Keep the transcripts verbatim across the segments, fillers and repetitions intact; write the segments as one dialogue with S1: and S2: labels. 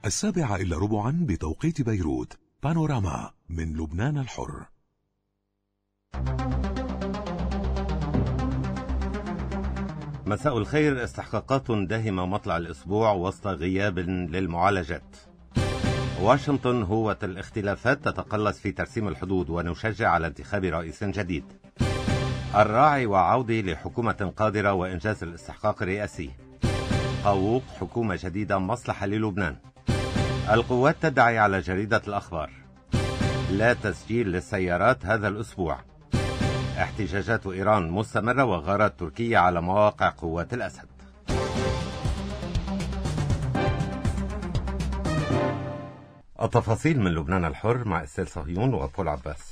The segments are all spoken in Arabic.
S1: السابعة إلا ربعا بتوقيت بيروت. بانوراما من لبنان الحر.
S2: مساء الخير. استحقاقات داهمة مطلع الأسبوع وسط غياب للمعالجات. واشنطن هوة الاختلافات تتقلص في ترسيم الحدود ونشجع على انتخاب رئيس جديد. الراعي وعودة لحكومة قادرة وإنجاز الاستحقاق الرئاسي. قاووق حكومة جديدة مصلحة للبنان. القوات تدعي على جريدة الأخبار. لا تسجيل للسيارات هذا الأسبوع. احتجاجات إيران مستمرة وغارات تركية على مواقع قوات الأسد. التفاصيل من لبنان الحر مع استيل صهيون وبول عباس.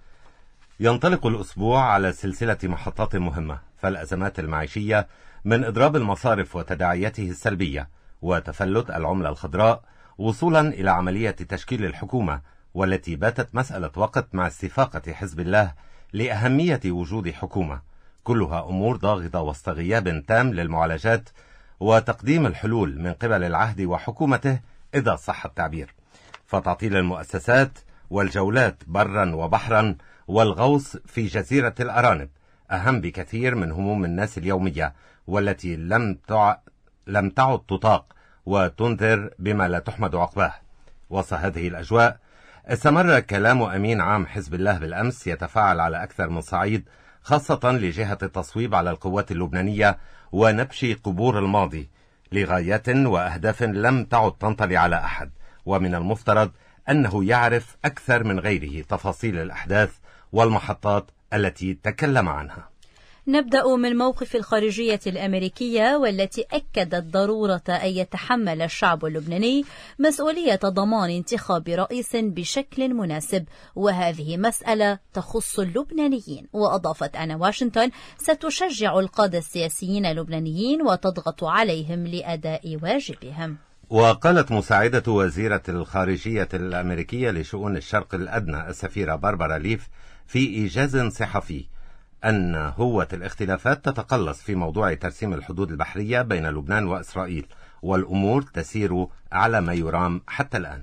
S2: ينطلق الأسبوع على سلسلة محطات مهمة، فالأزمات المعيشية من إضراب المصارف وتداعياته السلبية وتفلت العملة الخضراء وصولا إلى عملية تشكيل الحكومة، والتي باتت مسألة وقت مع استفاقة حزب الله لأهمية وجود حكومة، كلها أمور ضاغطة وسط غياب تام للمعالجات وتقديم الحلول من قبل العهد وحكومته إذا صح التعبير. فتعطيل المؤسسات والجولات برا وبحرا والغوص في جزيرة الأرانب أهم بكثير من هموم الناس اليومية، والتي لم تع... لم تعد تطاق وتنذر بما لا تحمد عقباه. وسط هذه الأجواء استمر كلام أمين عام حزب الله بالأمس يتفاعل على أكثر من صعيد، خاصة لجهة التصويب على القوات اللبنانية ونبش قبور الماضي لغايات وأهداف لم تعد تنطلي على أحد، ومن المفترض أنه يعرف أكثر من غيره تفاصيل الأحداث والمحطات التي تكلم عنها.
S3: نبدأ من موقف الخارجية الأمريكية، والتي أكدت ضرورة أن يتحمل الشعب اللبناني مسؤولية ضمان انتخاب رئيس بشكل مناسب، وهذه مسألة تخص اللبنانيين. وأضافت أن واشنطن ستشجع القادة السياسيين اللبنانيين وتضغط عليهم لأداء واجبهم.
S2: وقالت مساعدة وزيرة الخارجية الأمريكية لشؤون الشرق الأدنى السفيرة باربرا ليف في إيجاز صحفي أن هوة الاختلافات تتقلص في موضوع ترسيم الحدود البحرية بين لبنان وإسرائيل، والأمور تسير على ما يرام حتى الآن.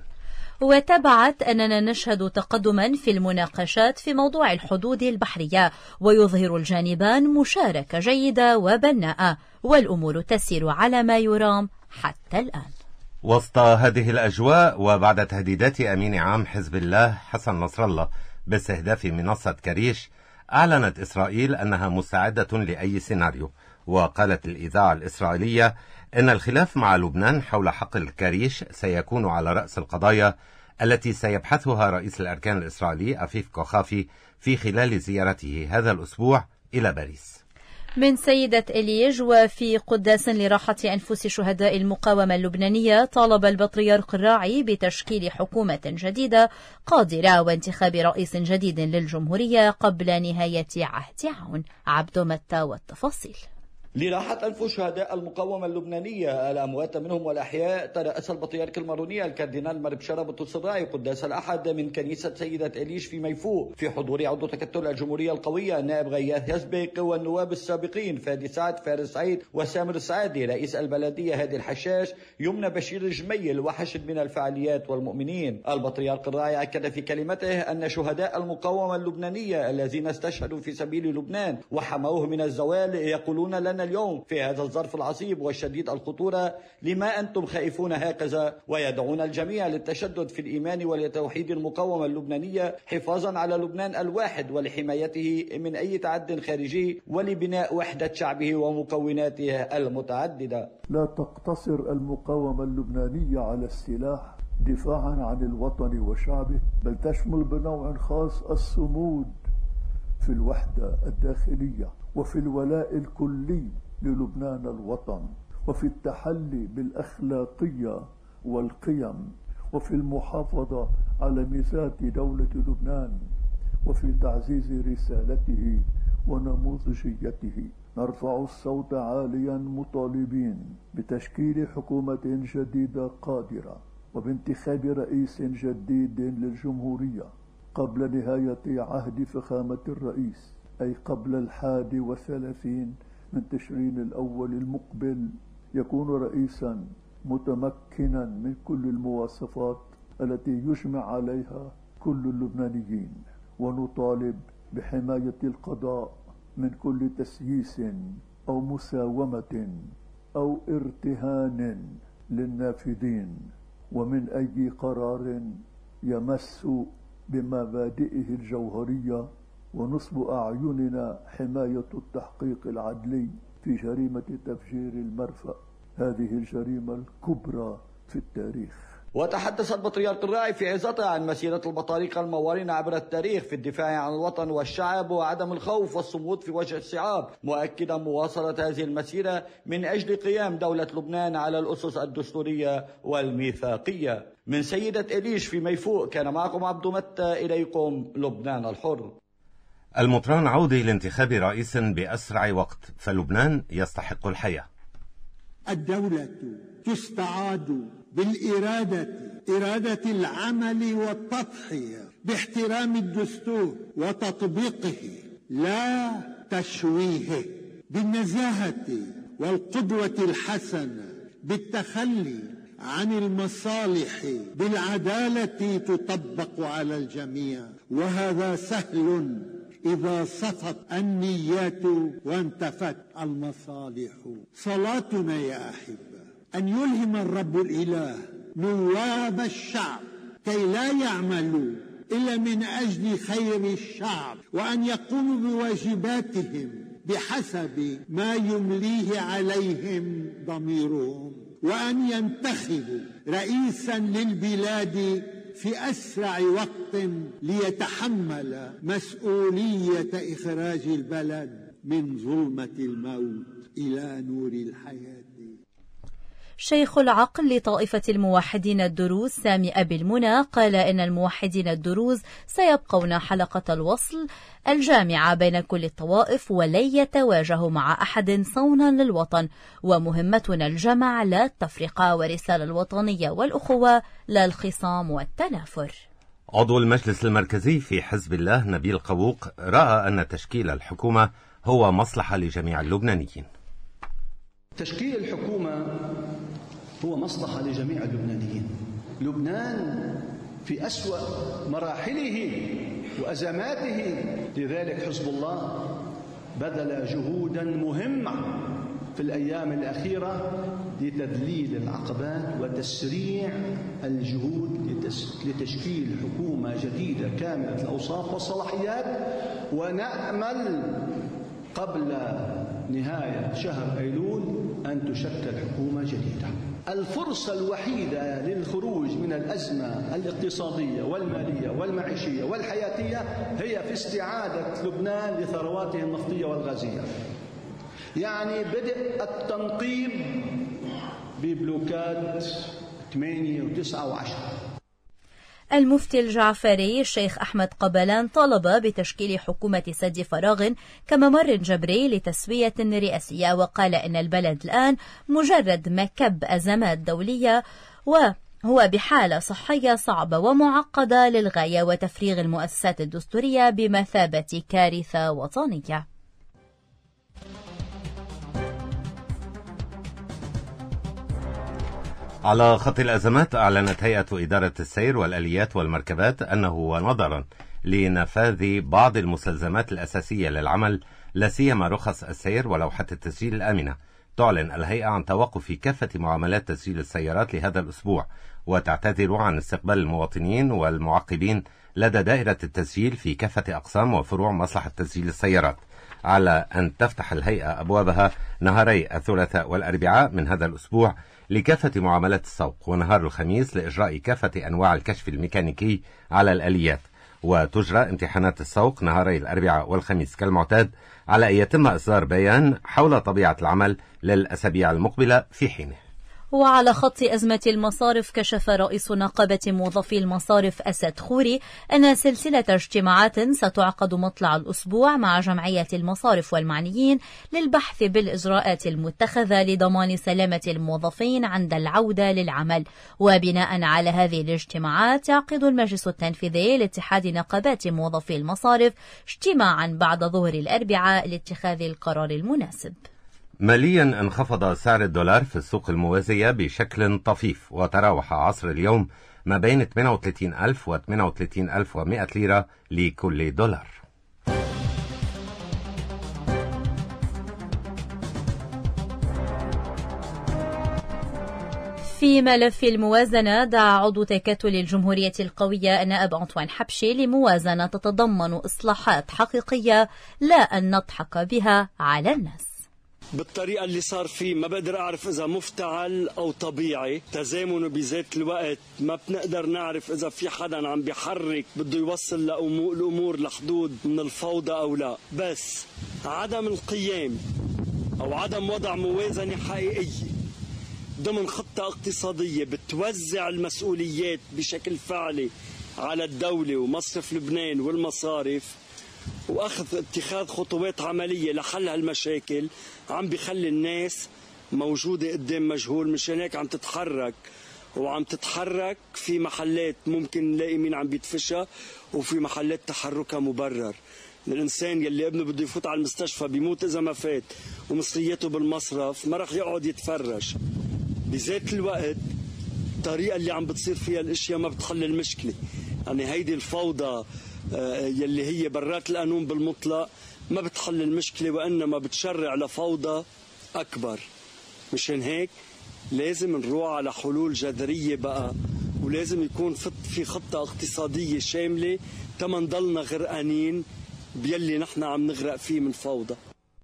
S3: وتبعت أننا نشهد تقدما في المناقشات في موضوع الحدود البحرية، ويظهر الجانبان مشاركة جيدة وبناءة، والأمور تسير على ما يرام حتى الآن.
S2: وسط هذه الأجواء وبعد تهديدات أمين عام حزب الله حسن نصر الله باستهداف منصة كريش، أعلنت إسرائيل أنها مستعدة لأي سيناريو. وقالت الإذاعة الإسرائيلية إن الخلاف مع لبنان حول حقل الكريش سيكون على رأس القضايا التي سيبحثها رئيس الأركان الإسرائيلي أفيف كوخافي في خلال زيارته هذا الأسبوع إلى باريس.
S3: من سيدة إليج وفي قداس لراحة أنفس شهداء المقاومة اللبنانية، طالب البطريرك الراعي بتشكيل حكومة جديدة قادرة وانتخاب رئيس جديد للجمهورية قبل نهاية عهد عون. عبد متى والتفاصيل.
S4: لراحة أنفس شهداء المقاومة اللبنانية الأموات منهم والأحياء، ترأس البطريرك الماروني الكاردينال مربشرة بطرس الراعي قداس الأحد من كنيسة سيدة إليش في ميفو في حضور عضو تكتل الجمهورية القوية النائب غياث يسبق والنواب السابقين فادي سعد، فارس سعيد، وسامر السعادي، رئيس البلدية هادي الحشاش، يمنى بشير الجميل، وحشد من الفعاليات والمؤمنين. البطريرك الراعي أكد في كلمته أن شهداء المقاومة اللبنانية الذين استشهدوا في سبيل لبنان وحموه من الزوال يقولون لنا اليوم في هذا الظرف العصيب والشديد الخطورة لما أنتم خائفون هكذا، ويدعون الجميع للتشدد في الإيمان ولتوحيد المقاومة اللبنانية حفاظا على لبنان الواحد ولحمايته من أي تعد خارجي ولبناء وحدة شعبه ومكوناته المتعددة.
S5: لا تقتصر المقاومة اللبنانية على السلاح دفاعا عن الوطن وشعبه، بل تشمل بنوع خاص الصمود في الوحدة الداخلية وفي الولاء الكلي للبنان الوطن، وفي التحلي بالأخلاقية والقيم، وفي المحافظة على ميزات دولة لبنان، وفي تعزيز رسالته ونموذجيته. نرفع الصوت عاليا مطالبين بتشكيل حكومة جديدة قادرة وبانتخاب رئيس جديد للجمهورية قبل نهاية عهد فخامة الرئيس، أي قبل الحادي والثلاثين من تشرين الأول المقبل، يكون رئيسا متمكنا من كل المواصفات التي يجمع عليها كل اللبنانيين، ونطالب بحماية القضاء من كل تسييس أو مساومة أو ارتهان للنافذين، ومن أي قرار يمس بمبادئه الجوهرية، ونصب أعيننا حماية التحقيق العدلي في جريمة تفجير المرفأ، هذه الجريمة الكبرى في التاريخ.
S4: وتحدث البطريرك الراعي في عظته عن مسيرة البطاركة الموارين عبر التاريخ في الدفاع عن الوطن والشعب وعدم الخوف والصمود في وجه الصعاب، مؤكدا مواصلة هذه المسيرة من أجل قيام دولة لبنان على الأسس الدستورية والميثاقية. من سيدة إليش في ميفوء، كان معكم عبد متى، إليكم لبنان الحر.
S2: المطران عودي لانتخاب رئيس بأسرع وقت، فلبنان يستحق الحياة.
S6: الدولة تستعاد بالإرادة، إرادة العمل والتضحية باحترام الدستور وتطبيقه لا تشويهه، بالنزاهة والقدوة الحسنة، بالتخلي عن المصالح، بالعدالة تطبق على الجميع، وهذا سهل إذا صفت النيات وانتفت المصالح. صلاتنا يا أحبة أن يلهم الرب الإله نواب الشعب كي لا يعملوا إلا من أجل خير الشعب، وأن يقوموا بواجباتهم بحسب ما يمليه عليهم ضميرهم، وأن ينتخبوا رئيسا للبلاد في أسرع وقت ليتحمل مسؤولية إخراج البلد من ظلمة الموت إلى نور الحياة.
S3: شيخ العقل لطائفة الموحدين الدروز سامي أبي المنى قال إن الموحدين الدروز سيبقون حلقة الوصل الجامعة بين كل الطوائف، ولن يتواجهوا مع أحد صونا للوطن، ومهمتنا الجمع لا التفرقة، ورسالة الوطنية والأخوة لا الخصام والتنافر.
S2: عضو المجلس المركزي في حزب الله نبيل قووق رأى أن تشكيل الحكومة هو مصلحة لجميع اللبنانيين.
S7: تشكيل الحكومة هو مصلحة لجميع اللبنانيين. لبنان في أسوأ مراحله وأزماته، لذلك حزب الله بذل جهودا مهمة في الأيام الأخيرة لتذليل العقبات وتسريع الجهود لتشكيل حكومة جديدة كاملة الأوصاف والصلاحيات، ونأمل قبل نهاية شهر أيلول أن تشكل حكومة جديدة. الفرصة الوحيدة للخروج من الأزمة الاقتصادية والمالية والمعيشية والحياتية هي في استعادة لبنان لثرواته النفطية والغازية، يعني بدء التنقيب ببلوكات ثمانية وتسعة وعشرة.
S3: المفتي الجعفري الشيخ أحمد قبلان طالب بتشكيل حكومة سد فراغ كممر جبري لتسوية رئاسية، وقال إن البلد الآن مجرد مكب أزمات دولية، وهو بحالة صحية صعبة ومعقدة للغاية، وتفريغ المؤسسات الدستورية بمثابة كارثة وطنية.
S2: على خط الأزمات، أعلنت هيئة إدارة السير والآليات والمركبات أنه ونظرا لنفاذ بعض المستلزمات الأساسية للعمل، لا سيما رخص السير ولوحة التسجيل الآمنة، تعلن الهيئة عن توقف كافة معاملات تسجيل السيارات لهذا الأسبوع، وتعتذر عن استقبال المواطنين والمعقبين لدى دائرة التسجيل في كافة أقسام وفروع مصلحة تسجيل السيارات، على أن تفتح الهيئة أبوابها نهاري الثلاثاء والأربعاء من هذا الأسبوع لكافة معاملات السوق، ونهار الخميس لإجراء كافة أنواع الكشف الميكانيكي على الآليات، وتجرى امتحانات السوق نهاري الأربعاء والخميس كالمعتاد، على أن يتم إصدار بيان حول طبيعة العمل للأسابيع المقبلة في حينه.
S3: وعلى خط أزمة المصارف، كشف رئيس نقابة موظفي المصارف أسد خوري أن سلسلة اجتماعات ستعقد مطلع الأسبوع مع جمعية المصارف والمعنيين للبحث بالإجراءات المتخذة لضمان سلامة الموظفين عند العودة للعمل. وبناء على هذه الاجتماعات يعقد المجلس التنفيذي لاتحاد نقابات موظفي المصارف اجتماعا بعد ظهر الأربعاء لاتخاذ القرار المناسب.
S2: ماليا انخفض سعر الدولار في السوق الموازية بشكل طفيف، وتراوح عصر اليوم ما بين ثمانية وثلاثين ألف و ثمانية وثلاثين ألف ومئة ليرة لكل دولار.
S3: في ملف الموازنة، دعا عضو تكتل الجمهورية القوية النائب أنطوان حبشي لموازنة تتضمن إصلاحات حقيقية لا أن نضحك بها على الناس.
S8: بالطريقة اللي صار فيه ما بقدر أعرف إذا مفتعل أو طبيعي، تزامنه بذات الوقت ما بنقدر نعرف إذا في حدا عم بيحرك بده يوصل الأمور لحدود من الفوضى أو لا. بس عدم القيام أو عدم وضع موازنة حقيقية ضمن خطة اقتصادية بتوزع المسؤوليات بشكل فعلي على الدولة ومصرف لبنان والمصارف، وأخذ اتخاذ خطوات عملية لحل هالمشاكل، عم بيخلي الناس موجودة قدام مجهول. مشان هيك عم تتحرك وعم تتحرك في محلات ممكن نلاقي مين عم بيدفشها، وفي محلات تحركها مبرر. الإنسان يلي ابنه بده يفوت على المستشفى بيموت إذا ما فات ومصرياته بالمصرف ما رح يقعد يتفرج. بذات الوقت الطريقة اللي عم بتصير فيها الاشياء ما بتحل المشكلة. يعني هيدي الفوضى يلي هي برات القانون بالمطلق ما بتحل المشكلة، وإنما بتشرع لفوضى أكبر. مشان هيك لازم نروح على حلول جذرية بقى، ولازم يكون في خطة اقتصادية شاملة تما نضلنا غرقانين بيلي نحن عم نغرق فيه من فوضى.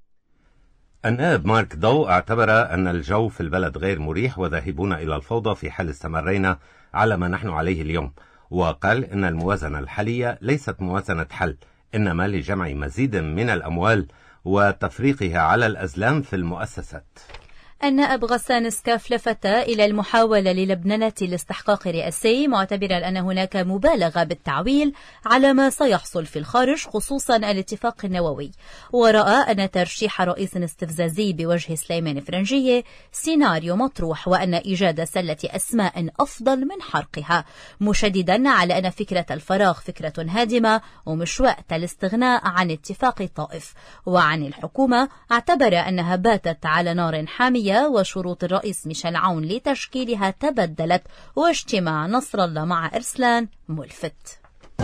S2: النائب مارك ضو اعتبر أن الجو في البلد غير مريح وذاهبون إلى الفوضى في حال استمرينا على ما نحن عليه اليوم، وقال إن الموازنة الحالية ليست موازنة حل، إنما لجمع مزيد من الأموال وتفريقها على الأزلام في المؤسسات.
S3: النائب غسان سكاف لفت إلى المحاولة للبننة الاستحقاق الرئاسي، معتبرا أن هناك مبالغة بالتعويل على ما سيحصل في الخارج، خصوصا الاتفاق النووي، ورأى أن ترشيح رئيس استفزازي بوجه سليمان فرنجية سيناريو مطروح، وأن إيجاد سلة أسماء أفضل من حرقها، مشددا على أن فكرة الفراغ فكرة هادمة ومش وقت الاستغناء عن اتفاق طائف. وعن الحكومة اعتبر أنها باتت على نار حامية، وشروط الرئيس ميشيل عون لتشكيلها تبدلت، واجتماع نصر الله مع إرسلان ملفت.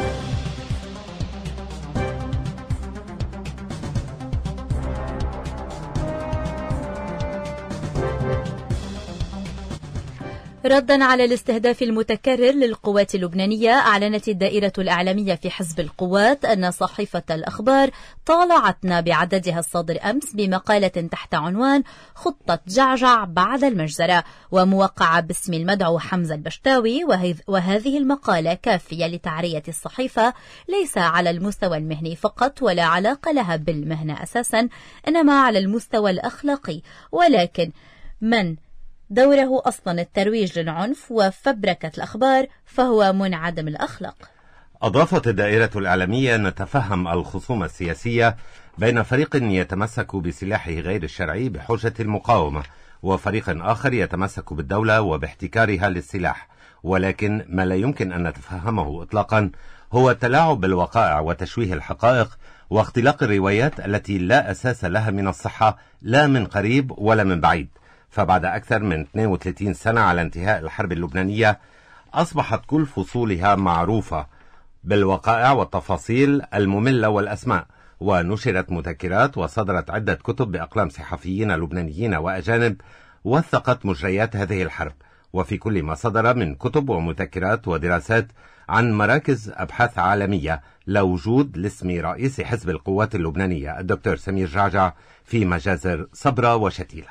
S3: ردا على الاستهداف المتكرر للقوات اللبنانية، أعلنت الدائرة الإعلامية في حزب القوات أن صحيفة الأخبار طالعتنا بعددها الصادر أمس بمقالة تحت عنوان خطة جعجع بعد المجزرة، وموقعة باسم المدعو حمزة البشتاوي. وهذه المقالة كافية لتعرية الصحيفة ليس على المستوى المهني فقط، ولا علاقة لها بالمهنة أساسا، إنما على المستوى الأخلاقي، ولكن من دوره أصلا الترويج للعنف وفبركة الأخبار فهو منعدم الأخلاق.
S2: أضافت الدائرة الإعلامية أن نتفهم الخصومة السياسية بين فريق يتمسك بسلاحه غير الشرعي بحجة المقاومة، وفريق آخر يتمسك بالدولة وباحتكارها للسلاح، ولكن ما لا يمكن أن نتفهمه إطلاقا هو التلاعب بالوقائع وتشويه الحقائق واختلاق الروايات التي لا أساس لها من الصحة، لا من قريب ولا من بعيد. فبعد أكثر من اثنين وثلاثين سنة على انتهاء الحرب اللبنانية أصبحت كل فصولها معروفة بالوقائع والتفاصيل المملة والأسماء، ونشرت مذكرات وصدرت عدة كتب بأقلام صحفيين لبنانيين وأجانب وثقت مجريات هذه الحرب. وفي كل ما صدر من كتب ومذكرات ودراسات عن مراكز أبحاث عالمية لوجود لاسم رئيس حزب القوات اللبنانية الدكتور سمير جعجع في مجازر صبرا وشتيلة.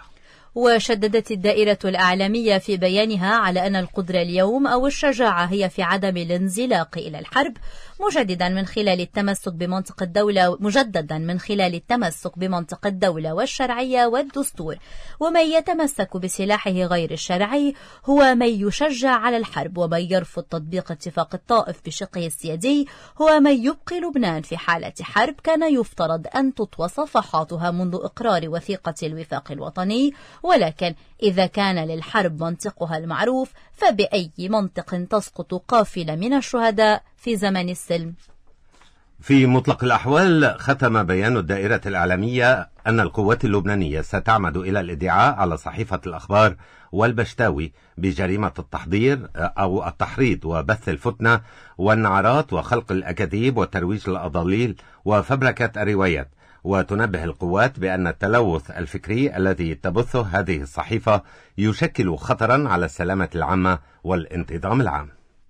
S3: وشددت الدائرة الإعلامية في بيانها على أن القدرة اليوم أو الشجاعة هي في عدم الانزلاق إلى الحرب، مجددا من خلال التمسك بمنطق الدولة مجددا من خلال التمسك بمنطق الدولة والشرعية والدستور. ومن يتمسك بسلاحه غير الشرعي هو من يشجع على الحرب، ومن يرفض تطبيق اتفاق الطائف بشقه السيادي هو من يبقي لبنان في حالة حرب كان يفترض أن تطوى صفحاتها منذ إقرار وثيقة الوفاق الوطني. ولكن إذا كان للحرب منطقها المعروف، فبأي منطق تسقط قافلة من الشهداء في زمن السلم؟
S2: في مطلق الأحوال، ختم بيان الدائرة الإعلامية أن القوات اللبنانية ستعمد إلى الادعاء على صحيفة الأخبار والبشتاوي بجريمة التحضير أو التحريض وبث الفتنة والنعرات وخلق الأكاذيب والترويج للأضاليل وفبركة الروايات. وتنبه القوات بأن التلوث الفكري الذي تبثه هذه الصحيفة يشكل خطرا على السلامة العامة والانتظام العام.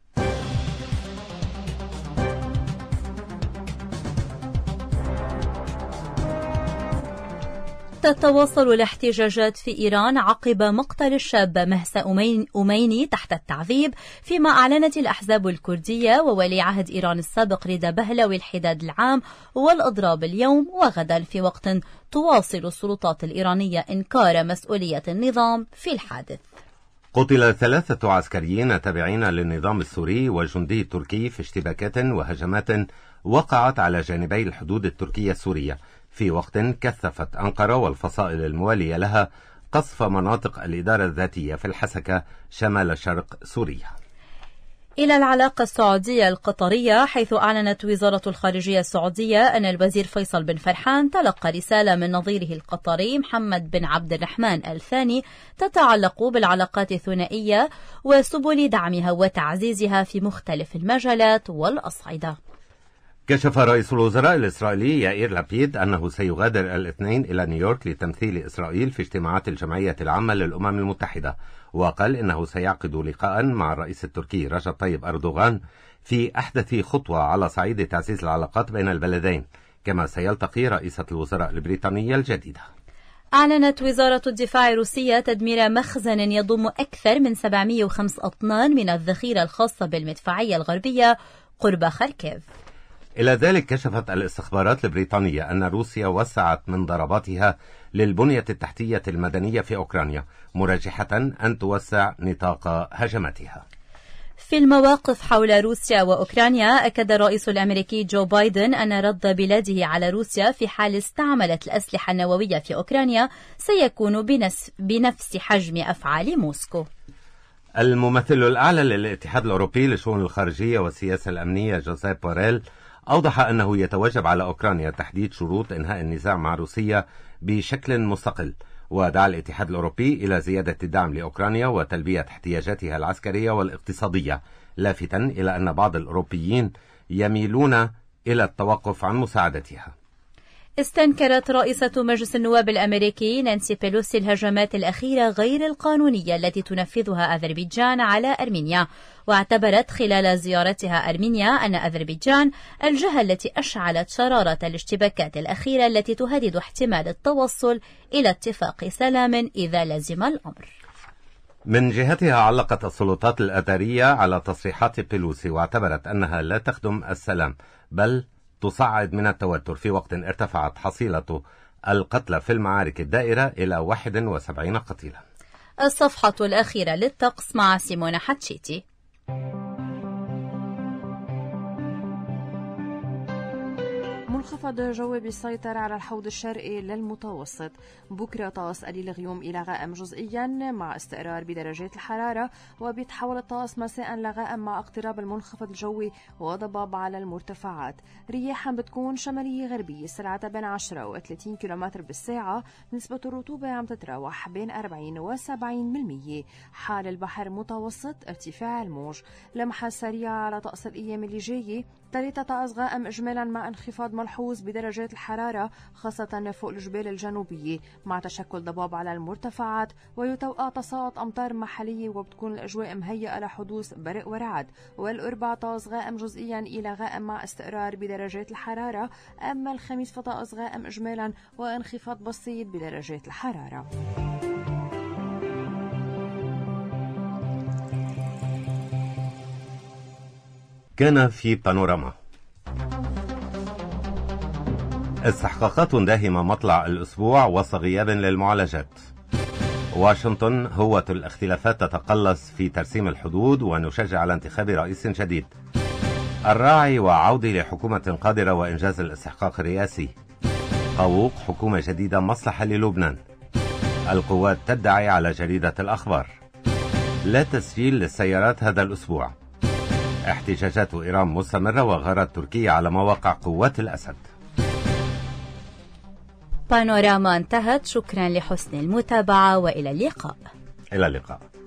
S3: تتواصل الاحتجاجات في إيران عقب مقتل الشاب مهسا أميني تحت التعذيب، فيما أعلنت الأحزاب الكردية وولي عهد إيران السابق رضا بهلوي الحداد العام والإضراب اليوم وغدا، في وقت تواصل السلطات الإيرانية إنكار مسؤولية النظام في الحادث.
S2: قتل ثلاثة عسكريين تابعين للنظام السوري وجندي تركي في اشتباكات وهجمات وقعت على جانبي الحدود التركية السورية، في وقت كثفت أنقرة والفصائل الموالية لها قصف مناطق الإدارة الذاتية في الحسكة شمال شرق سوريا.
S3: إلى العلاقة السعودية القطرية، حيث أعلنت وزارة الخارجية السعودية أن الوزير فيصل بن فرحان تلقى رسالة من نظيره القطري محمد بن عبد الرحمن الثاني تتعلق بالعلاقات الثنائية وسبل دعمها وتعزيزها في مختلف المجالات والأصعدة.
S2: كشف رئيس الوزراء الإسرائيلي يائير لابيد أنه سيغادر الاثنين إلى نيويورك لتمثيل إسرائيل في اجتماعات الجمعية العامة للأمم المتحدة، وقال إنه سيعقد لقاء مع الرئيس التركي رجب طيب أردوغان في أحدث خطوة على صعيد تعزيز العلاقات بين البلدين، كما سيلتقي رئيسة الوزراء البريطانية الجديدة.
S3: أعلنت وزارة الدفاع الروسية تدمير مخزن يضم أكثر من سبعمئة وخمسة أطنان من الذخيرة الخاصة بالمدفعية الغربية قرب خاركيف.
S2: إلى ذلك، كشفت الاستخبارات البريطانية أن روسيا وسعت من ضرباتها للبنية التحتية المدنية في أوكرانيا، مرجحة أن توسع نطاق هجماتها.
S3: في المواقف حول روسيا وأوكرانيا، أكد الرئيس الأمريكي جو بايدن أن رد بلاده على روسيا في حال استعملت الأسلحة النووية في أوكرانيا سيكون بنفس حجم أفعال موسكو.
S2: الممثل الأعلى للاتحاد الأوروبي لشؤون الخارجية والسياسة الأمنية جوزيف بوريل أوضح أنه يتوجب على أوكرانيا تحديد شروط إنهاء النزاع مع روسيا بشكل مستقل، ودعا الاتحاد الأوروبي إلى زيادة الدعم لأوكرانيا وتلبية احتياجاتها العسكرية والاقتصادية، لافتا إلى أن بعض الأوروبيين يميلون إلى التوقف عن مساعدتها.
S3: استنكرت رئيسة مجلس النواب الأمريكي نانسي بيلوسي الهجمات الأخيرة غير القانونية التي تنفذها أذربيجان على أرمينيا، واعتبرت خلال زيارتها أرمينيا أن أذربيجان الجهة التي أشعلت شرارة الاشتباكات الأخيرة التي تهدد احتمال التوصل إلى اتفاق سلام إذا لزم الأمر.
S2: من جهتها، علقت السلطات الأثرية على تصريحات بيلوسي واعتبرت أنها لا تخدم السلام بل تصعد من التوتر، في وقت ارتفعت حصيلة القتلى في المعارك الدائرة إلى واحد وسبعين قتيلا.
S3: الصفحة الأخيرة للطقس مع سيمونا حتشيتي.
S9: منخفض جوي بيسيطر على الحوض الشرقي للمتوسط. بكرة طقس قليل غيوم إلى غائم جزئيا مع استقرار بدرجات الحرارة، وبيتحول الطقس مساء لغائم مع اقتراب المنخفض الجوي وضباب على المرتفعات. رياحا بتكون شمالية غربية سرعتها بين عشرة و ثلاثين كيلومتر بالساعة. نسبة الرطوبة عم تتراوح بين أربعين و سبعين بالمية. حال البحر متوسط، ارتفاع الموج. لمحة سريعة على طقس الأيام اللي جاية. ثلاثة طقس غائم إجمالا مع انخفاض ملحوظ بدرجات الحرارة خاصة فوق الجبال الجنوبية مع تشكل ضباب على المرتفعات، ويتوقع تساقط أمطار محلية وبتكون الأجواء مهيئة لحدوث برق ورعد. والأربع طقس غائم جزئيا إلى غائم مع استقرار بدرجات الحرارة. أما الخميس فطقس غائم إجمالا وانخفاض بسيط بدرجات الحرارة.
S2: كان في بانوراما. استحقاقات داهمة مطلع الأسبوع وسط غياب للمعالجات. واشنطن هوة الاختلافات تتقلص في ترسيم الحدود ونشجع على انتخاب رئيس جديد. الراعي وعودة لحكومة قادرة وإنجاز الاستحقاق الرئاسي. قووق حكومة جديدة مصلحة للبنان. القوات تدعي على جريدة الأخبار. لا تسجيل للسيارات هذا الأسبوع. احتجاجات إيران مستمرة وغارات تركيا على مواقع قوات الأسد.
S3: بانوراما انتهت، شكرا لحسن المتابعة وإلى اللقاء.
S2: إلى اللقاء.